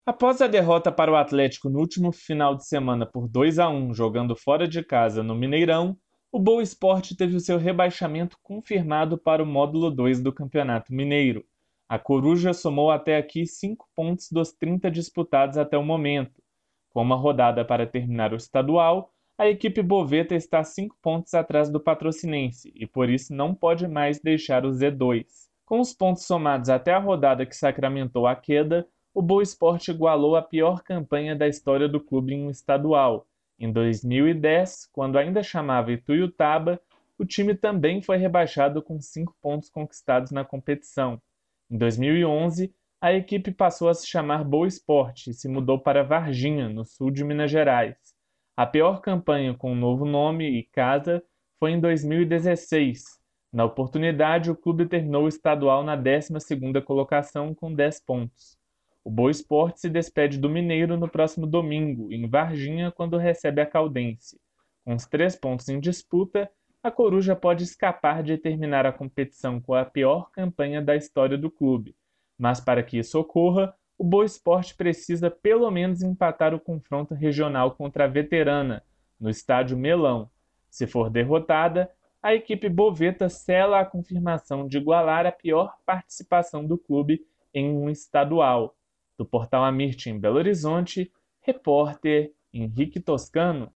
Após a derrota para o Atlético no último final de semana por 2-1, jogando fora de casa no Mineirão, o Boa Esporte teve o seu rebaixamento confirmado para o módulo 2 do Campeonato Mineiro. A Coruja somou até aqui 5 pontos dos 30 disputados até o momento. Com uma rodada para terminar o estadual, a equipe boveta está 5 pontos atrás do Patrocinense e por isso não pode mais deixar o Z2. Com os pontos somados até a rodada que sacramentou a queda, o Boa Esporte igualou a pior campanha da história do clube em um estadual. Em 2010, quando ainda chamava Ituiutaba, o time também foi rebaixado com 5 pontos conquistados na competição. Em 2011, a equipe passou a se chamar Boa Esporte e se mudou para Varginha, no sul de Minas Gerais. A pior campanha com o novo nome e casa foi em 2016. Na oportunidade, o clube terminou o estadual na 12ª colocação com 10 pontos. O Boa Esporte se despede do Mineiro no próximo domingo, em Varginha, quando recebe a Caldense. Com os 3 pontos em disputa, a Coruja pode escapar de terminar a competição com a pior campanha da história do clube. Mas para que isso ocorra, o Boa Esporte precisa pelo menos empatar o confronto regional contra a Veterana, no estádio Melão. Se for derrotada, a equipe boveta sela a confirmação de igualar a pior participação do clube em um estadual. Do Portal Amirte em Belo Horizonte, repórter Henrique Toscano.